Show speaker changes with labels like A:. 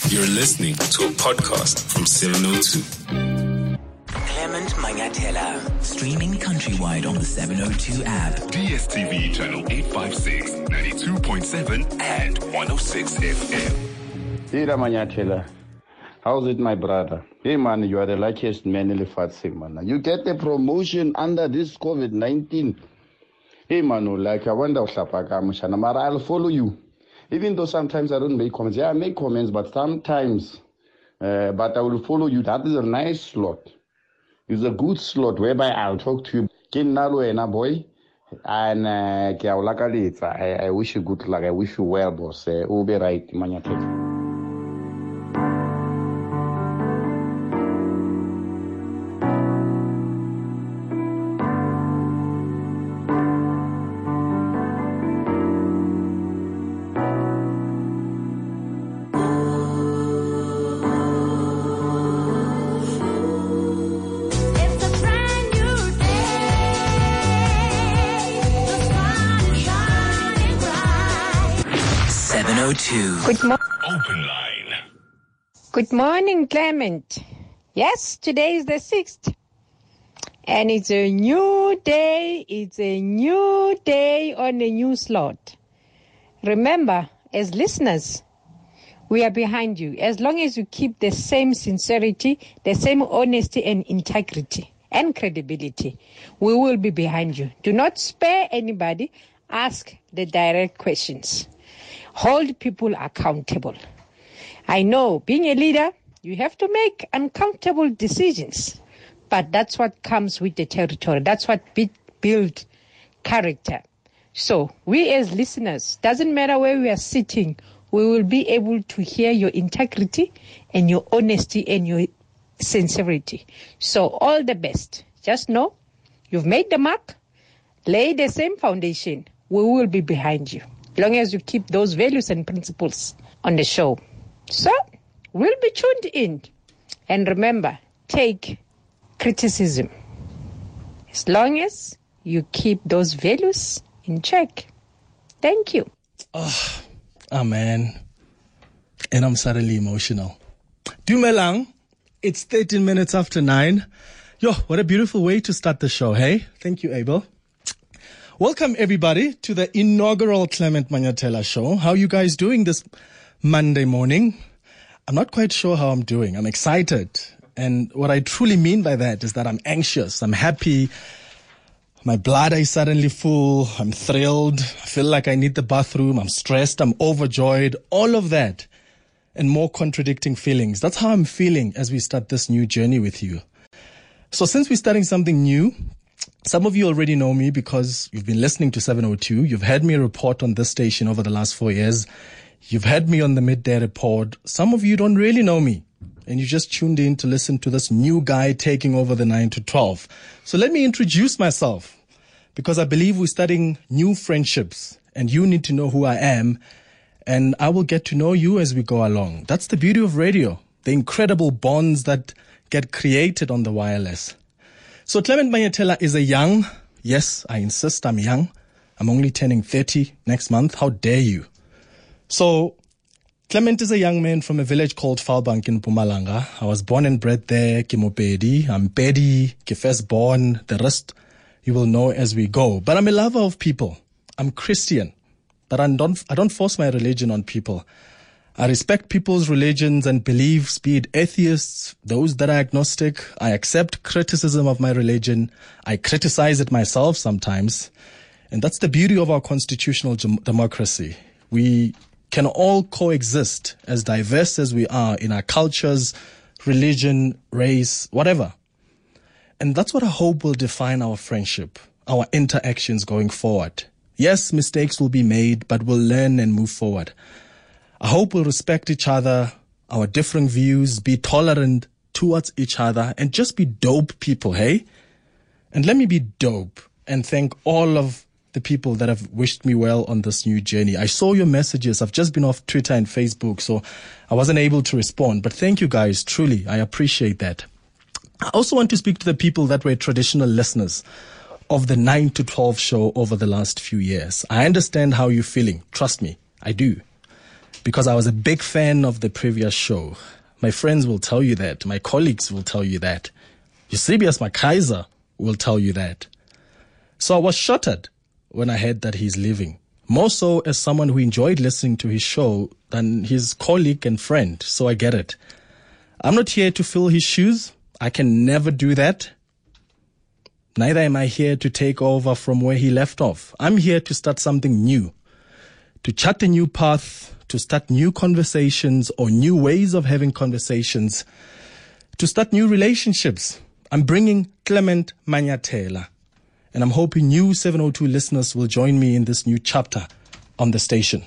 A: You're listening to a podcast from 702.
B: Clement Manyathela, streaming countrywide on the 702 app.
A: DSTV channel 856, 92.7 and 106 FM.
C: Peter Manyathela, how's it, my brother? Hey man, you are the luckiest man in the Lefatshe, man. You get the promotion under this COVID-19. Hey man, like I wonder I'll follow you. Even though sometimes I don't make comments. Yeah, I make comments, but sometimes, but I will follow you. That is a nice slot. It's a good slot whereby I'll talk to you. Boy. And I wish you good luck. I wish you well, boss. We'll be right, Manyathela.
D: Good morning.
A: Open line.
D: Good morning, Clement. Yes, today is the 6th. And it's a new day. It's a new day on a new slot. Remember, as listeners, we are behind you. As long as you keep the same sincerity, the same honesty and integrity and credibility, we will be behind you. Do not spare anybody. Ask the direct questions. Hold people accountable. I know being a leader, you have to make uncomfortable decisions, but that's what comes with the territory. That's what builds character. So we as listeners, doesn't matter where we are sitting, we will be able to hear your integrity and your honesty and your sincerity. So all the best. Just know you've made the mark, lay the same foundation. We will be behind you, long as you keep those values and principles on the show. So, we'll be tuned in. And remember, take criticism. As long as you keep those values in check. Thank you.
E: Oh man. And I'm suddenly emotional. Dumelang, it's 13 minutes after 9. Yo, what a beautiful way to start the show, hey? Thank you, Abel. Welcome, everybody, to the inaugural Clement Manyathela show. How are you guys doing this Monday morning? I'm not quite sure how I'm doing. I'm excited. And what I truly mean by that is that I'm anxious. I'm happy. My bladder is suddenly full. I'm thrilled. I feel like I need the bathroom. I'm stressed. I'm overjoyed. All of that and more contradicting feelings. That's how I'm feeling as we start this new journey with you. So since we're starting something new, some of you already know me because you've been listening to 702. You've heard me report on this station over the last 4 years. You've heard me on the Midday Report. Some of you don't really know me, and you just tuned in to listen to this new guy taking over the 9 to 12. So let me introduce myself, because I believe we're starting new friendships, and you need to know who I am, and I will get to know you as we go along. That's the beauty of radio, the incredible bonds that get created on the wireless. So Clement Manyathela is a young, yes, I insist I'm young. I'm only turning 30 next month. How dare you? So Clement is a young man from a village called Vaalbank in Mpumalanga. I was born and bred there. I'm Pedi, firstborn. The rest you will know as we go. But I'm a lover of people. I'm Christian, but I don't force my religion on people. I respect people's religions and beliefs, be it atheists, those that are agnostic. I accept criticism of my religion. I criticize it myself sometimes. And that's the beauty of our constitutional democracy. We can all coexist as diverse as we are in our cultures, religion, race, whatever. And that's what I hope will define our friendship, our interactions going forward. Yes, mistakes will be made, but we'll learn and move forward. I hope we'll respect each other, our different views, be tolerant towards each other, and just be dope people, hey? And let me be dope and thank all of the people that have wished me well on this new journey. I saw your messages. I've just been off Twitter and Facebook, so I wasn't able to respond. But thank you guys, truly. I appreciate that. I also want to speak to the people that were traditional listeners of the 9 to 12 show over the last few years. I understand how you're feeling. Trust me, I do. because I was a big fan of the previous show. My friends will tell you that. My colleagues will tell you that. Eusebius Makaiser will tell you that. So I was shattered when I heard that he's leaving. More so as someone who enjoyed listening to his show than his colleague and friend. So I get it. I'm not here to fill his shoes. I can never do that. Neither am I here to take over from where he left off. I'm here to start something new, to chart a new path, to start new conversations or new ways of having conversations, to start new relationships. I'm bringing Clement Manyathela, and I'm hoping you 702 listeners will join me in this new chapter on the station.